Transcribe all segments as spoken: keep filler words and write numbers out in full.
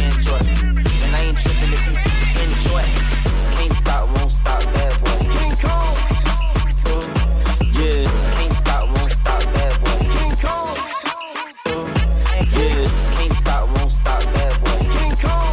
enjoy. And I ain't tripping if you enjoy. Can't stop, won't stop, bad boy. King Kong. Yeah. Can't stop, won't stop, bad boy. King Kong. Yeah. Can't stop, won't stop, bad boy. King Kong.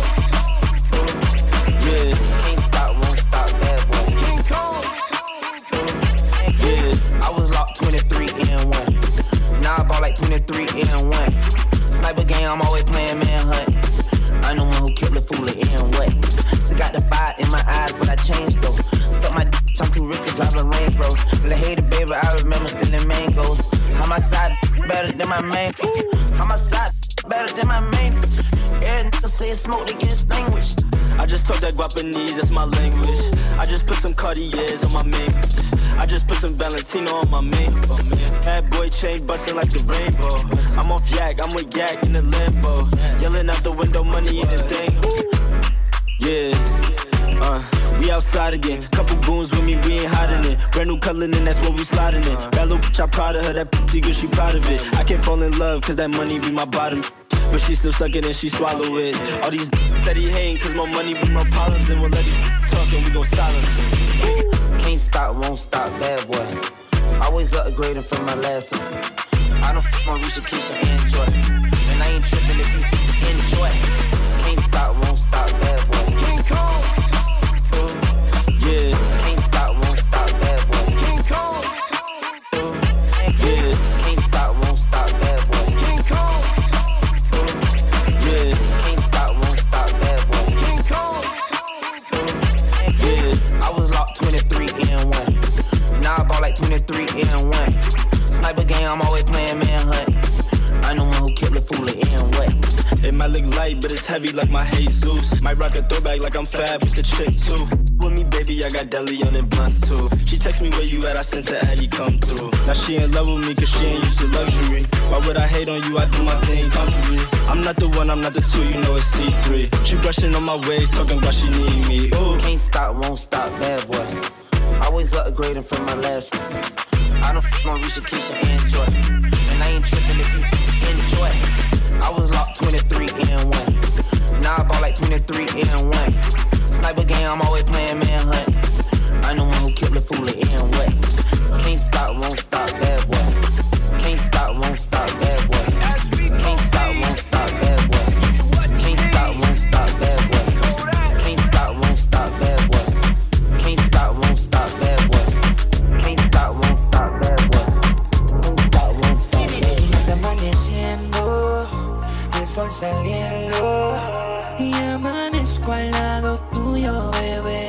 Yeah. Can't stop, won't stop, bad boy. King Kong. Yeah. I was locked twenty-three and one. Now I bought like twenty-three and one. Sniper game, I'm always playing manhunt. I'm the one who killed the fool and what? Still got the fire in my eyes, but I changed though. Suck my d***, I'm too rich to drive a Range Rover. But I hated baby, I remember stealing mangoes. How my side better than my main? How my side better than my main? Every nigga say smoke to get extinguished. I just talk that Guapanese, that's my language. I just put some Cartiers on my main. I just put some Valentino on my main. Bad boy chain bustin' like the rainbow. I'm off yak, I'm with yak in the limbo. Yelling out the window, money in the thing. Yeah, uh, we outside again. Couple goons with me, we ain't hiding it. Brand new color, and that's what we sliding in. That little bitch, I proud of her, that p***y girl, she proud of it. I can't fall in love, cause that money be my bottom. But she still suck it and she swallow it. All these said he hating, cause my money be more problems. And we'll let these talk and we gon' silence it. Can't stop, won't stop, bad boy. Always upgrading from my last one. I don't f*** on Risha, Keisha, and Joy. And I ain't tripping if you enjoy. Can't stop, won't stop, bad boy. King Kong. Yeah. Can't stop, won't stop, bad boy. King Kong. Yeah. Can't stop, won't stop, bad boy. King Kong. Yeah. Can't stop, won't stop, bad boy. King Kong. Yeah. I was locked twenty-three and one. Now I bought like twenty-three and one. Sniper game, I'm always playing manhunt. I'm the one who killed the fool and what? It might look light, but it's heavy like my Jesus. Might rock a throwback like I'm fab with the chick too. With me, baby, I got deli on and blunts too. She text me where you at, I sent the Addy come through. Now she in love with me cause she ain't used to luxury. Why would I hate on you? I do my thing comfortably. I'm not the one, I'm not the two, you know it's C three. She brushing on my waist, talking about she need me. Ooh. Can't stop, won't stop, bad boy. Always upgrading from my last one. I don't f*** on Risha, Keisha, and Joy. And I ain't tripping if you enjoy. I was locked twenty-three and one. Now I bought like twenty-three and one. Sniper game, I'm always playing manhunt. I'm the one who killed the fool and what? Can't stop, won't stop, bad boy. Can't stop, won't stop, bad boy. Can't stop, won't stop, bad boy. Can't stop, won't stop, bad boy. Can't stop, won't stop, bad boy. Can't stop, won't stop, bad boy. Can't stop, won't stop, bad boy. Can't stop, won't stop, bad boy. Está amaneciendo, el sol saliendo y amanezco al lado tuyo, bebé.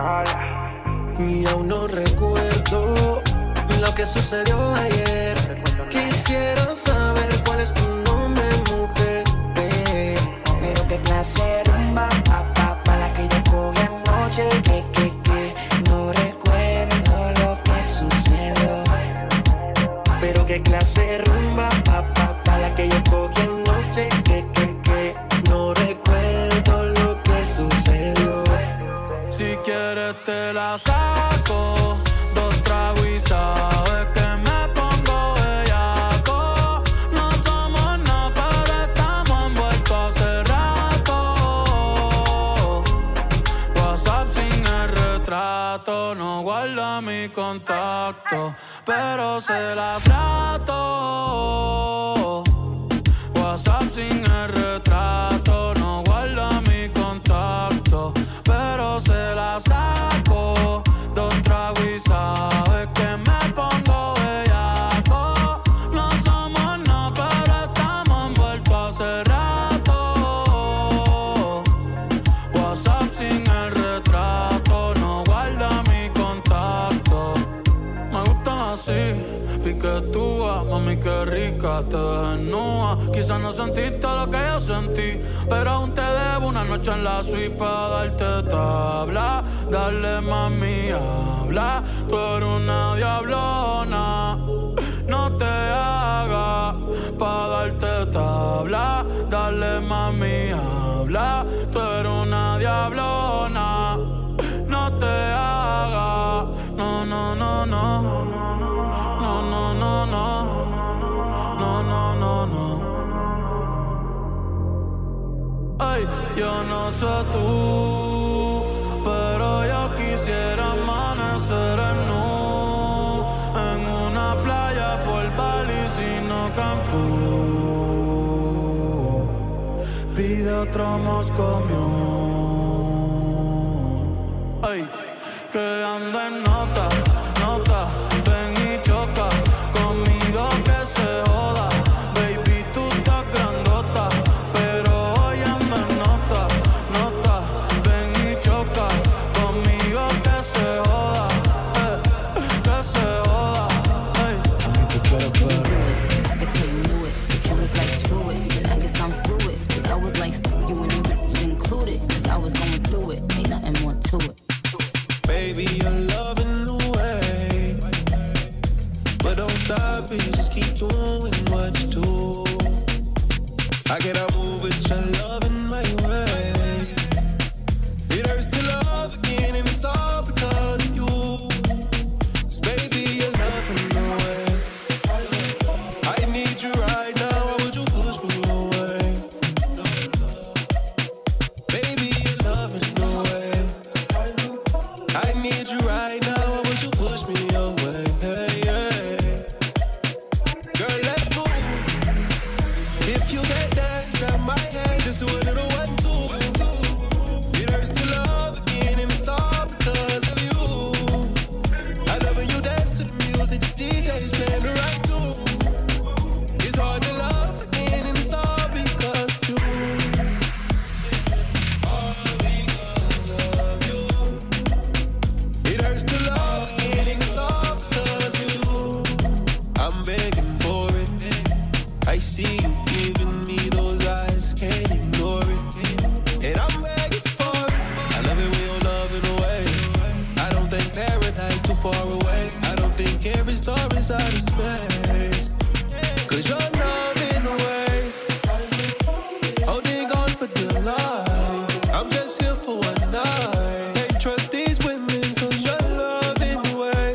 Y aún no recuerdo lo que sucedió ayer. Quisiera saber cuál es tu nombre, mujer. Pero qué clase de rumba, pa, pa, pa, la que yo cogí anoche. Que, que, que, no recuerdo lo que sucedió. Pero qué clase de rumba, pa, pa, pa, la que yo cogí anoche. Que, que, que, no recuerdo lo que sucedió. Si quieres te la saco, dos tragos y sabes que me pongo bellaco. No somos nada, pero estamos envueltos hace rato. WhatsApp sin el retrato, no guarda mi contacto, pero se la trato. WhatsApp sin el retrato, no guarda mi contacto, pero se la saco. Dos tragos y sabes que me pongo bellaco. No somos nada, pero estamos envueltos hace rato. WhatsApp sin el retrato, no guarda mi contacto. Me gustan así, piquetúa, mami qué rica, te desnuda. Quizás no sentiste lo que yo sentí, pero aún te debo una noche en la suite para darte tabla. Dale mami, habla, tú eres una diablona. No te hagas pa' darte tabla. Dale mami, habla, tú eres una diablona. No te hagas, no, no, no, no. No, no, no, no. No, no, no, no. Ay, Yo no sé tú, pero yo quisiera amanecer en nu, en una playa por Bali, sino Cancún. Pide otro Moscow. Ay, que anda en nota, nota, ven y choca conmigo que se joda. Baby, tú estás grandota, pero hoy ando en nota, nota, ven y choca conmigo que se joda, eh, que se joda. Ay, a mí te quiero ver. I could tell you knew it, but you was like screw it. And I guess I'm through it, cause I was like you and them bitches included, cause I was going through it, ain't nothing more to it. Baby, you're loving the way, but don't stop it, just keep doing what you do. I cannot move with your love in my way. It hurts to love again, and it's all because of you. 'Cause baby, you're loving the way. I need you right now, why would you push me away? Baby, you're loving the way. I need you right now, why would you push me away? Hey, hey. Girl, let's move. If you get that, grab my hand, just do a little one, two. It hurts to love again, and it's all because of you. I love when you dance to the music, the D J's playing the right tune. It's hard to love again, and it's all because of you. All because of you. It hurts to love again, and it's all because of you. I'm begging for it. I see you giving me those eyes, can't ignore it. And I'm begging for it. I love it when you're loving away. I don't think paradise too far away. I don't think every star is out of space. Cause you're loving away. Holding on for dear life. I'm just here for one night. Can't trust these women cause you're loving away.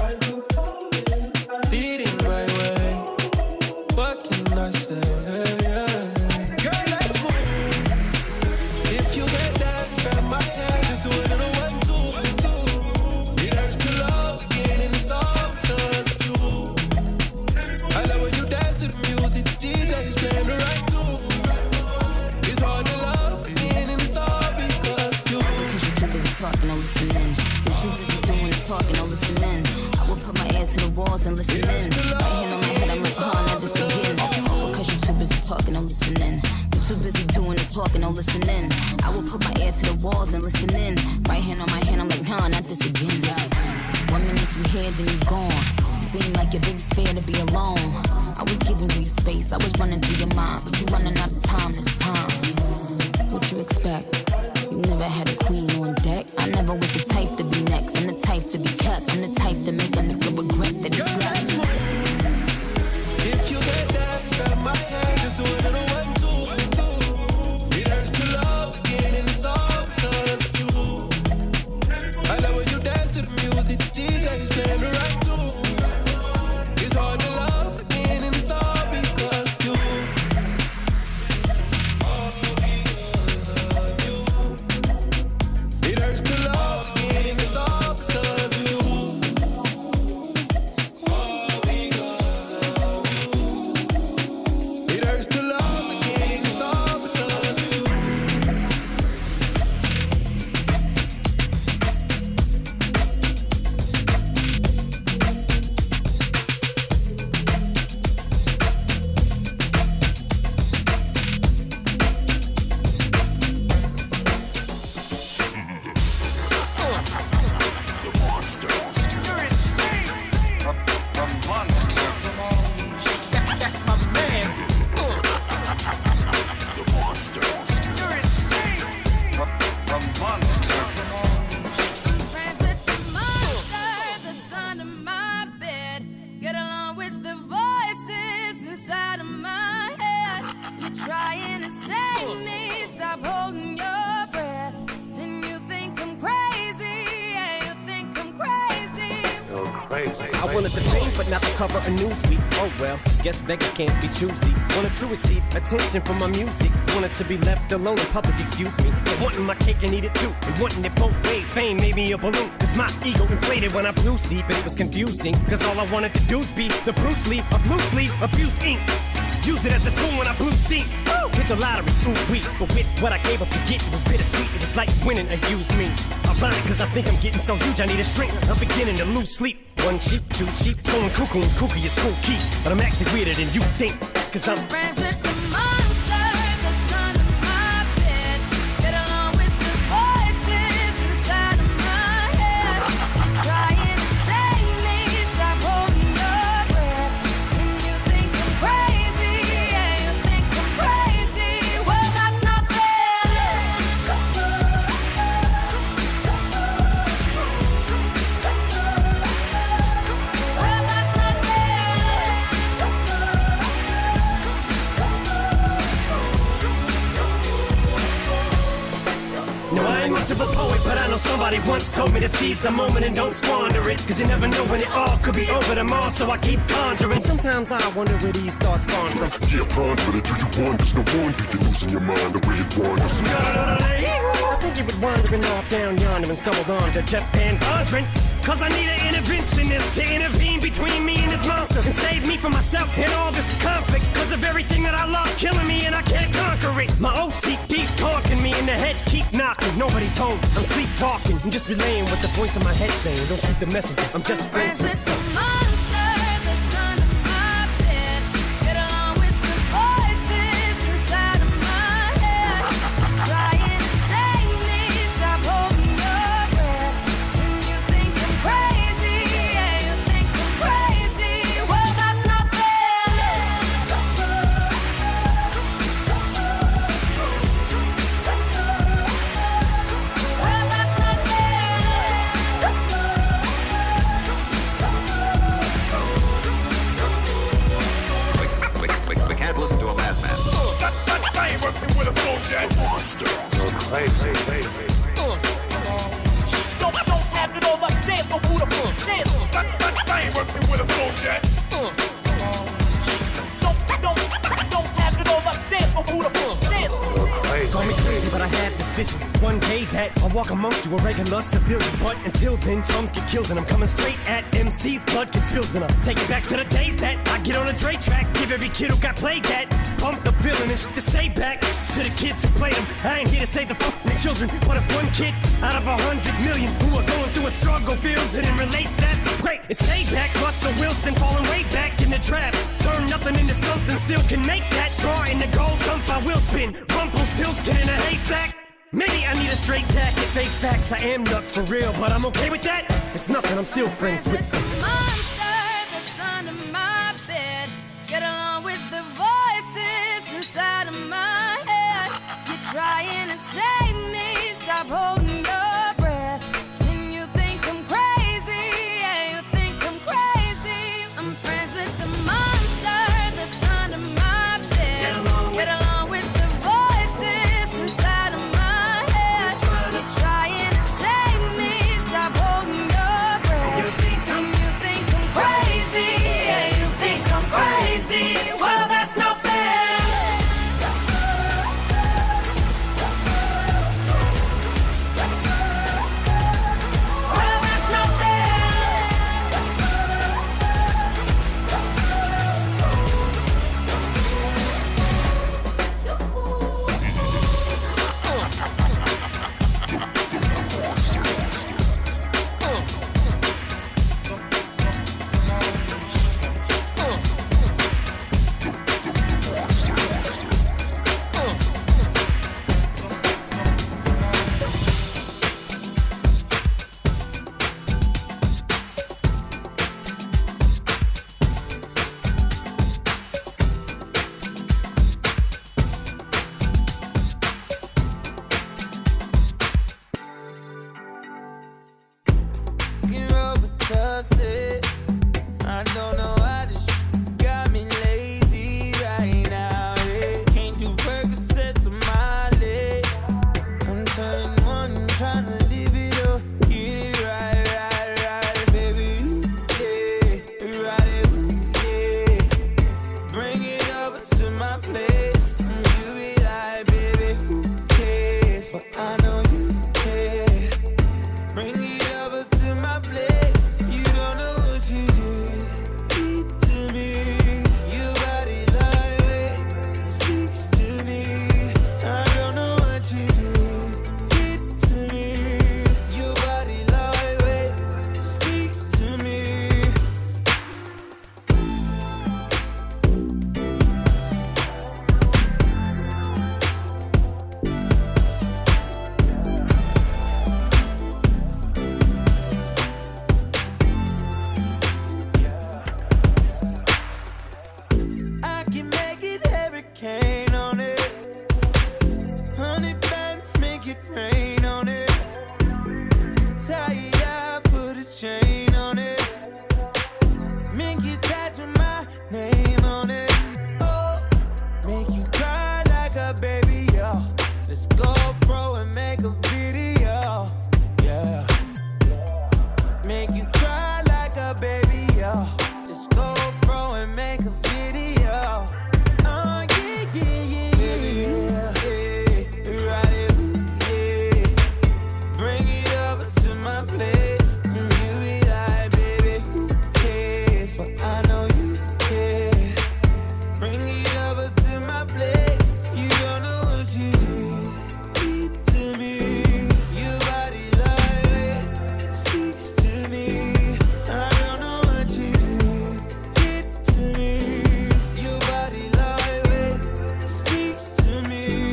Leading my way. What can I say? Girl, let's move. If you get that, grab my hand, just do a little one, two. It hurts to love again, and it's all because of you. I love when you dance to the music, the D J's playing the right tune. It's hard to love again, and it's all because of you. Cause you're too busy talking, no listening. You're too busy doing the talking, no listening. I will put my ear to the walls and listen in. Right hand on my head, I'm like, huh, not this again. Because you're too busy talking, no listening. You're too busy doing the talking, no listening. I will put my ear to the walls and listen in. Right hand on my head, I'm like, nah, not this again. One minute you here, then you gone. Seemed like your biggest fear to be alone. I was giving you your space, I was running through your mind, but you running out of time this time. What you expect? You never had a queen on deck. I never was the type to be next. I'm the type to be kept. I'm the type to make a nigga regret that he slept. If you get that, grab my hand, just do a little one, two. It hurts to love again, and it's all because of you. I love when you dance to the music, the D J's playing the right tune. It's hard to love again, and it's all because of you. All because of I wanted the fame, but not the cover of Newsweek. Oh well, guess beggars can't be choosy. Wanted to receive attention from my music. Wanted to be left alone in public, excuse me. But wanting my cake and eat it too. And wanting it both ways. Fame made me a balloon. Cause my ego inflated when I flew seat. But it was confusing. Cause all I wanted to do is be the Bruce Lee of loosely abused ink. Use it as a tool when I blew steam. Woo! Hit the lottery, ooh wee. But with what I gave up to get, it was bittersweet. It was like winning a used me. Ironic, cause I think I'm getting so huge I need a shrink. I'm beginning to lose sleep. One sheep, two sheep, going cuckoo and kooky is cool key. But I'm actually weirder than you think. Cause I'm friends with the monster that's under my bed. Get along with the voices inside of my head. You're trying to save me, stop holding your breath. And you think I'm crazy, yeah, you think I'm crazy. Well, that's not fair. Well, that's not fair. No, I ain't much of a poet, but I know somebody once told me to seize the moment and don't squander it. Cause you never know when it all could be over tomorrow, so I keep conjuring. Sometimes I wonder where these thoughts spawn from. Yeah, ponder it, do you wonder? No wonder you're losing your mind the way it wanders. I think you was wandering off down yonder and stumbled on to Jeff Van Vondren. Cause I need an interventionist to intervene between me and this monster and save me from myself and all this conflict. Cause of everything that I love killing me and I can't conquer it. My O C D's talking me in the head, keep knocking. Nobody's home, I'm sleepwalking. I'm just relaying what the voice in my head saying. Don't shoot the messenger, I'm just friends, Friends with with the monster that's under my bed. Get along with the voices inside of my head. You're trying to save me, stop holding your breath. And you think I'm crazy, yeah, you think I'm crazy. Well, that's not fair. Well, that's not We, we, we can't listen to a madman. That, that, I ain't working with a phone yet. Monster. Hey, hey, hey, hey. Don't, don't have it all upstairs, go who the fuck dance. That, that, I ain't working with a phone yet. Don't, don't, don't have it all upstairs, go who the fuck dance. Call me crazy, but I had this vision. One day that I'll walk amongst you, a regular civilian. But until then, drums get killed and I'm coming straight at M C's. Blood gets spilled and I'll take it back to the days that I get on a Dre track. Give every kid who got played that. Pump the feeling and shit to say back to the kids who played them. I ain't here to save the fucking children, but if one kid out of a hundred million who are going through a struggle feels it and relates, that's great. It's payback. Russell Wilson falling way back in the draft. Turn nothing into something, still can make that. Straw in the gold jump, I will spin. Rumple still skin in a haystack. Maybe I need a straight jacket, face facts. I am nuts for real, but I'm okay with that. It's nothing, I'm still friends with the monster that's under my bed. Get along with the voices inside of my head. You're trying to save me, stop holding your breath. And you think I'm crazy, yeah, you think I'm crazy. I'm friends with the monster that's under my bed. Get along with the voices inside of my head. You're trying to save me, stop holding your breath. And you think I'm crazy, yeah, you think I'm crazy. Well, that's not fair. Well, that's not Can roll with tussie. I don't know why this shit got me lazy right now. Yeah. Can't do Percocets on my leg. I'm turning one, trying to live it up. Get it right, right, right, baby. Yeah. but I know you care. Bring it over to my plate. You don't know what you did. Speak to me. Your body lightweight speaks to me. I don't know what you did. Speak to me. Your body lightweight speaks to me. I can make it hurricane on it. Honey buns make it rain on it. Tie it up, put a chain on it. Make you tattoo my name on it. Oh, make you cry like a baby, yo. Let's go, bro, and make a video. Yeah. Make you cry like a baby, yo. Let's go, bro, and make a video. Oh, yeah, yeah, yeah, yeah, yeah. Right it, yeah. Bring it over to my place. And you be like, baby, who cares? But I know you care. Bring it over to my place. You don't know what you did. Speak to me. Your body lightweight speaks to me. I don't know what you did. Get to me. Your body lightweight speaks to me.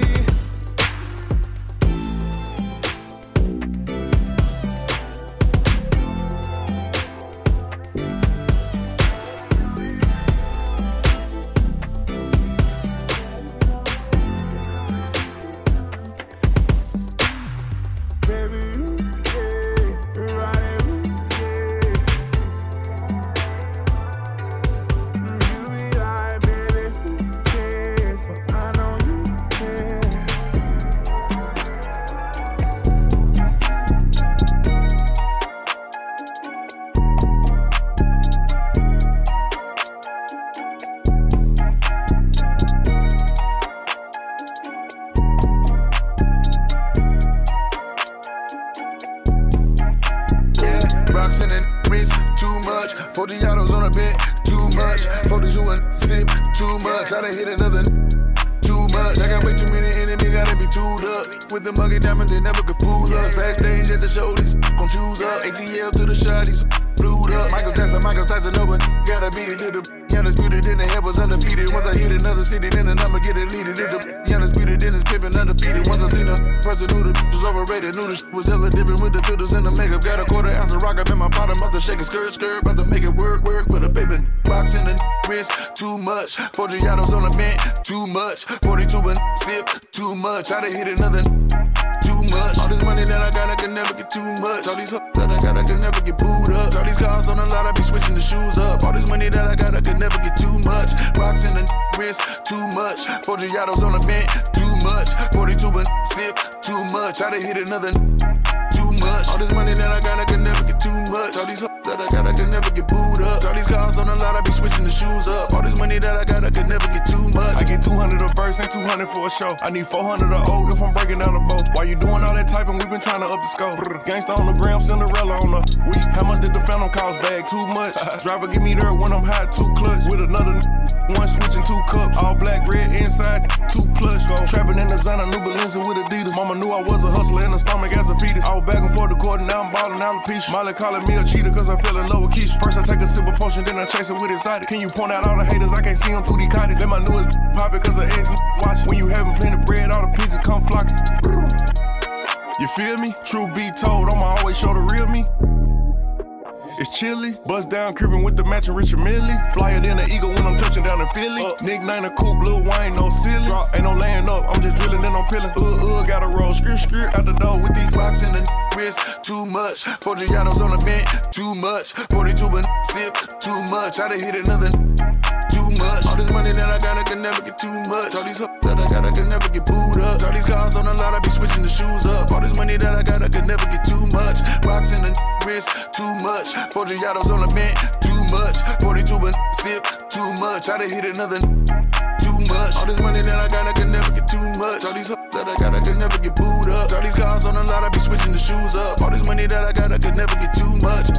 Baby, yeah, right it, yeah. You be like, baby, who cares? But I know you care. Rocks in the wrist, too much. forty autos on a bed, too much. forty-two and sip, too much. I done hit another too much. I got way too many enemies, gotta be tooled up. With the muggy diamonds, they never could fool us. Backstage at the show, these gon' choose up. A T L to the shot, these flued up. Michael Jackson, Michael Tyson, no one gotta beat it. To the undisputed, then the head was undefeated. Once I hit another city, then the number get deleted. If the undisputed, then it's pimpin' undefeated. Once I seen a person who the was overrated, knew the shit was hella different with the filters and the makeup. Got a quarter ounce of rock up in my bottom, about to shake a skirt, skirt, about to make it work, work for the baby. Rocks in the wrist, too much. four Giados on the mint, too much. forty-two and sip, too much. I done hit another too much. All this money that I got, I can never get too much. All these hooks that I got, I can never get booed up. All these cars on the lot, I be switching the shoes up. All this money that I got, I can never get too much. Rocks in the wrist, too much. four Giados on the mint, too much. forty-two and sip, too much. I done hit another too much. All this money that I got, I can never get too much. All these hooks that I got, I can never get booed up. All these cars on the lot, I be switching the shoes up. All this money that I got, I can never get too much. I get two hundred a verse and two hundred for a show. I need four hundred a O if I'm breaking down the boat. While you doing all that typing, we been trying to up the scope. Gangsta on the gram, Cinderella on the week. How much did the phantom cost? Bag too much. Driver give me there when I'm hot, two clutch. With another one switching two cups. All black, red inside, two plush. Go trapping in the Zana, new Balenci with Adidas. Mama knew I was a hustler in the stomach as a fetus. I was back and forth the court and now I'm ballin' alopecia. Molly calling me a cheater cause I fell in love with Keisha. First I take a sip of potion, then I chase it with exotic. Can you point out all the haters? I can't see them through these cottage. Then my newest pop it cause of ex watch. When you having plenty of bread, all the pigeons come flocking. You feel me? True be told, I'ma always show the real me. It's chilly, bust down cribbin' with the matching Richard Millie. Flyer than an eagle when I'm touching down in Philly. Uh, nickname a coupe, Lil Wayne, no silly. Drop, ain't no laying up, I'm just drilling, then I'm peeling. Uh, uh, gotta roll, skirt, skirt out the door with these rocks in the wrist, too much. four Giados on the bench, too much. forty-two and sip, too much. I done hit another too much. All this money that I got, I can never get too much. All these hooks that I got, I can never get booed up. All these cars on the lot, I be switching the shoes up. All this money that I got, I can never get too much. Rocks in the wrist, too much. Four Giottos on the mint, too much. forty-two and sip, too much. I done hit another too much. All this money that I got, I can never get too much. All these hoes that I got, I can never get booed up. All these cars on the lot, I be switching the shoes up. All this money that I got, I can never get too much.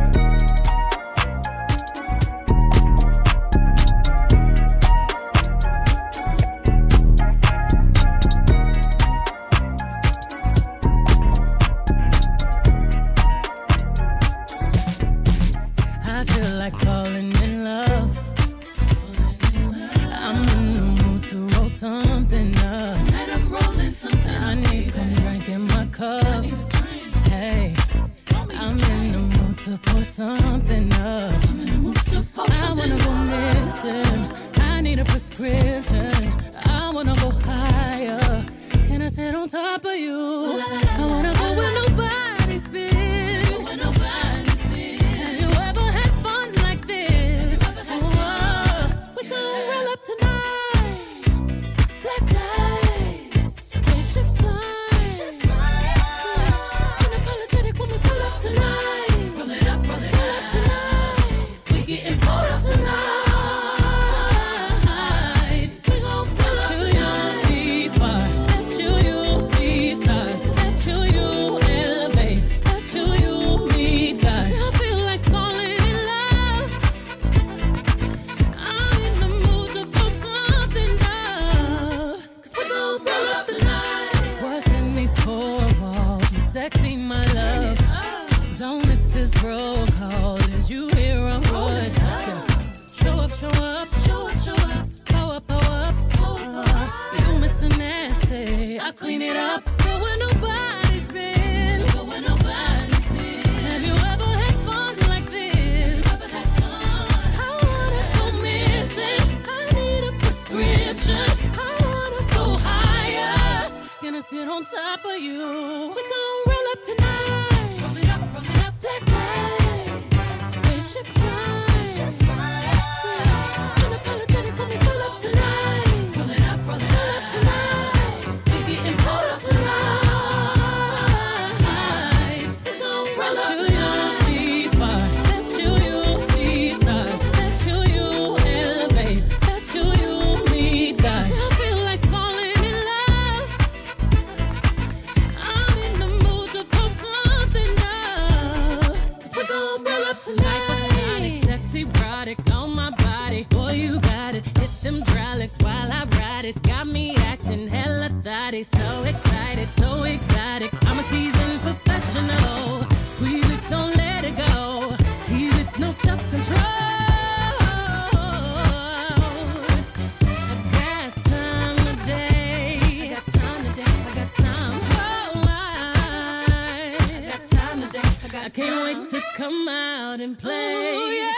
I feel like falling in love. I'm in the mood to roll something up. Tonight I'm rolling something. I need some drink in my cup. Hey, I'm in the mood to pour something up. I wanna go missing. I need a prescription. I wanna go higher. Can I sit on top of you? I wanna go where nobody's been. I clean it up, go where nobody's been. Go where nobody's been. Have you ever had fun like this? Ever had fun? I wanna go missing. I need a prescription. I wanna go higher. Gonna sit on top of you. We gon' roll up tonight. Roll it up, roll it up. Black lights, spaceships fly. Spaceships fly. Yeah. Unapologetic when we pull up tonight. Roll it up, roll it up. On my body, boy, you got it. Hit them drylics while I ride it. Got me acting hella thotty. So excited, so exotic. I'm a seasoned professional. Squeeze it, don't let it go. Tease it, no self-control. I got time today. I got time today. I got time. Oh, I, I got time today. I got I can't time. Wait to come out and play. Ooh, yeah.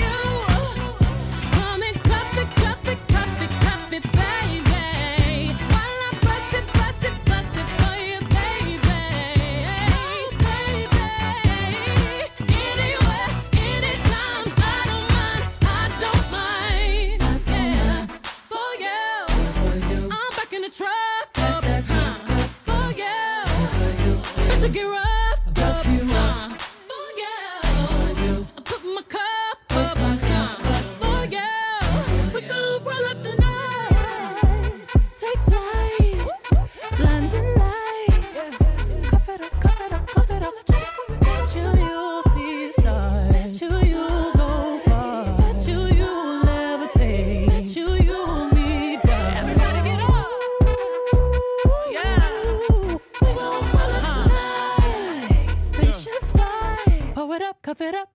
Get rough, up, you uh, for you. I put my cup up, uh, for you. We gon' roll up tonight. Take flight, blinding lights. Cuff it up, cuff it up, cuff it up. Bet you you'll see stars. Bet you you'll go far. Bet you you'll levitate. Bet you you'll meet God. Everybody get up. Yeah. We gon' roll up tonight. Pull it up, cuff it up.